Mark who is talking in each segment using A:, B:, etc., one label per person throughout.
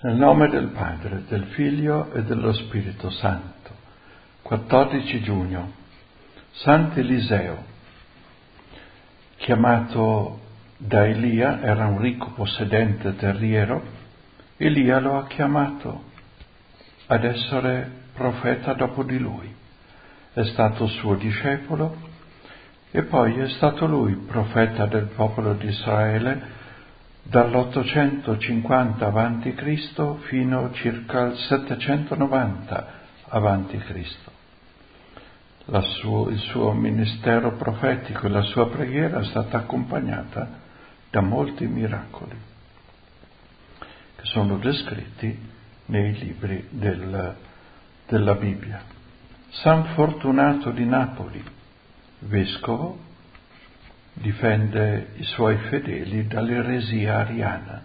A: Nel nome del Padre, del Figlio e dello Spirito Santo. 14 giugno. Sant'Eliseo, chiamato da Elia, era un ricco possedente terriero. Elia lo ha chiamato ad essere profeta dopo di lui. È stato suo discepolo e poi è stato lui profeta del popolo di Israele dall'850 a.C. fino circa al 790 a.C. Il suo ministero profetico e la sua preghiera è stata accompagnata da molti miracoli che sono descritti nei libri della Bibbia. San Fortunato di Napoli, vescovo, difende i suoi fedeli dall'eresia ariana.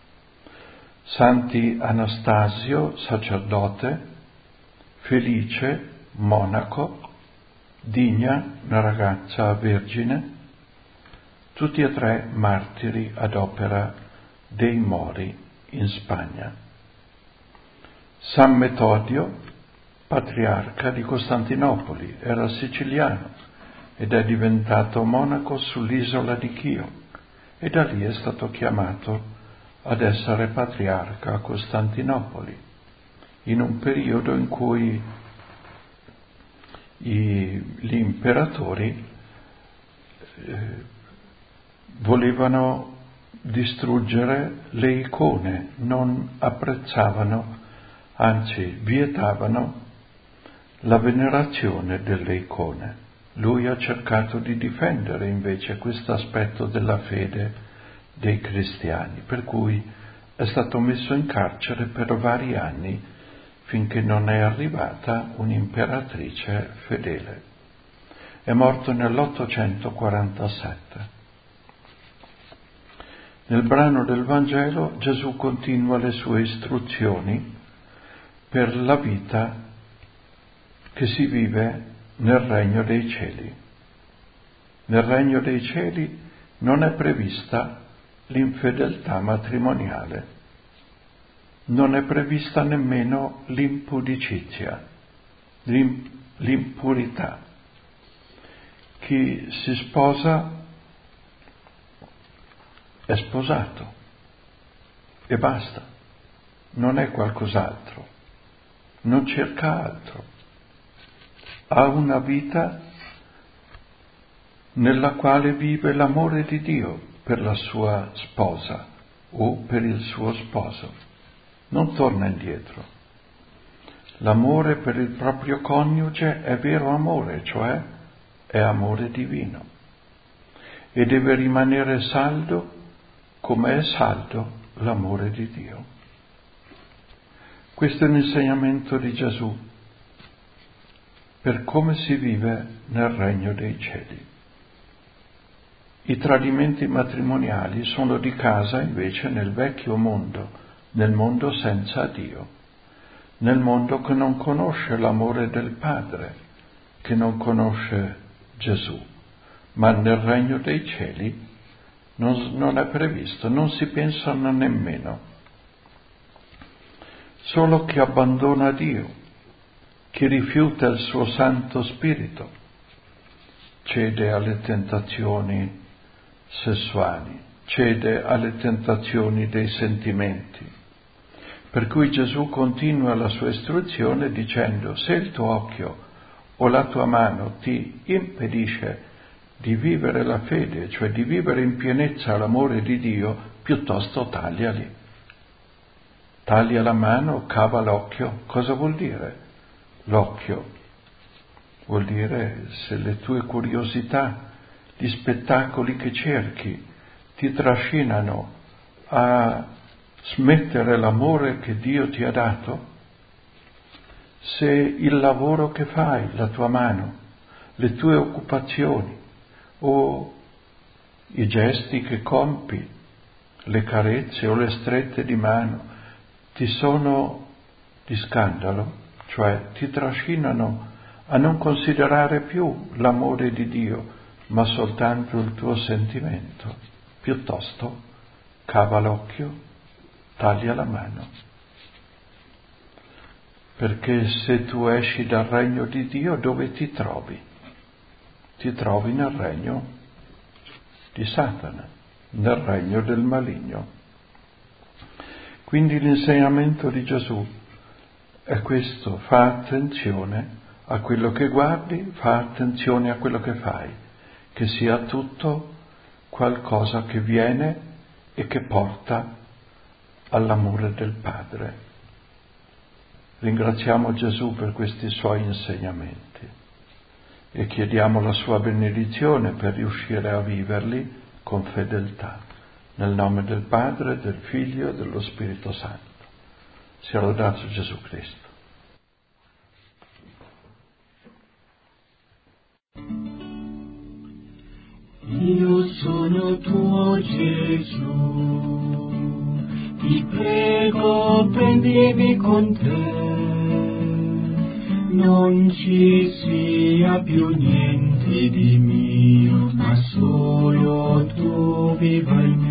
A: Santi Anastasio, sacerdote, Felice, monaco, Digna, una ragazza vergine, tutti e tre martiri ad opera dei Mori in Spagna. San Metodio, patriarca di Costantinopoli, era siciliano ed è diventato monaco sull'isola di Chio e da lì è stato chiamato ad essere patriarca a Costantinopoli, in un periodo in cui gli imperatori volevano distruggere le icone, non apprezzavano, anzi vietavano la venerazione delle icone. Lui ha cercato di difendere invece questo aspetto della fede dei cristiani, per cui è stato messo in carcere per vari anni finché non è arrivata un'imperatrice fedele. È morto nell'847. Nel brano del Vangelo Gesù continua le sue istruzioni per la vita che si vive nel regno dei cieli. Nel regno dei cieli non è prevista l'infedeltà matrimoniale, non è prevista nemmeno l'impudicizia, l'impurità. Chi si sposa è sposato e basta, non è qualcos'altro, non cerca altro. Ha una vita nella quale vive l'amore di Dio per la sua sposa o per il suo sposo. Non torna indietro. L'amore per il proprio coniuge è vero amore, cioè è amore divino, e deve rimanere saldo come è saldo l'amore di Dio. Questo è l'insegnamento di Gesù per come si vive nel regno dei cieli. I tradimenti matrimoniali sono di casa invece nel vecchio mondo, nel mondo senza Dio, nel mondo che non conosce l'amore del Padre, che non conosce Gesù, ma nel regno dei cieli non è previsto, non si pensano nemmeno. Solo chi abbandona Dio, chi rifiuta il suo Santo Spirito, cede alle tentazioni sessuali, cede alle tentazioni dei sentimenti. Per cui Gesù continua la sua istruzione dicendo: se il tuo occhio o la tua mano ti impedisce di vivere la fede, cioè di vivere in pienezza l'amore di Dio, piuttosto tagliali. Taglia la mano, cava l'occhio. Cosa vuol dire? L'occhio vuol dire se le tue curiosità, gli spettacoli che cerchi ti trascinano a smettere l'amore che Dio ti ha dato, se il lavoro che fai, la tua mano, le tue occupazioni o i gesti che compi, le carezze o le strette di mano ti sono di scandalo, cioè ti trascinano a non considerare più l'amore di Dio, ma soltanto il tuo sentimento, piuttosto cava l'occhio, taglia la mano. perché se tu esci dal regno di Dio, dove ti trovi? Ti trovi nel regno di Satana, nel regno del maligno. Quindi l'insegnamento di Gesù è questo: fa attenzione a quello che guardi, fa attenzione a quello che fai, che sia tutto qualcosa che viene e che porta all'amore del Padre. Ringraziamo Gesù per questi suoi insegnamenti e chiediamo la sua benedizione per riuscire a viverli con fedeltà. Nel nome del Padre, del Figlio e dello Spirito Santo. Sia lodato Gesù Cristo.
B: Io sono tuo Gesù, ti prego prendimi con te, non ci sia più niente di mio, ma solo tu viva in me.